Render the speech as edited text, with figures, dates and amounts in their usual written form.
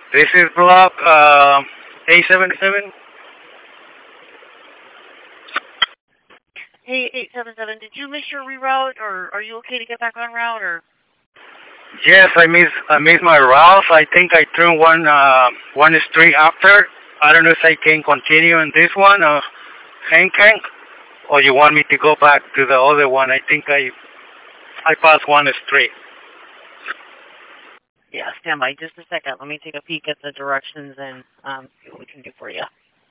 This is block A77. Hey, 877, did you miss your reroute, or are you okay to get back on route, or? Yes, I miss my route. I think I turned one street after. I don't know if I can continue in this one, Hank, or you want me to go back to the other one. I think I passed one street. Yeah, stand by just a second. Let me take a peek at the directions and see what we can do for you.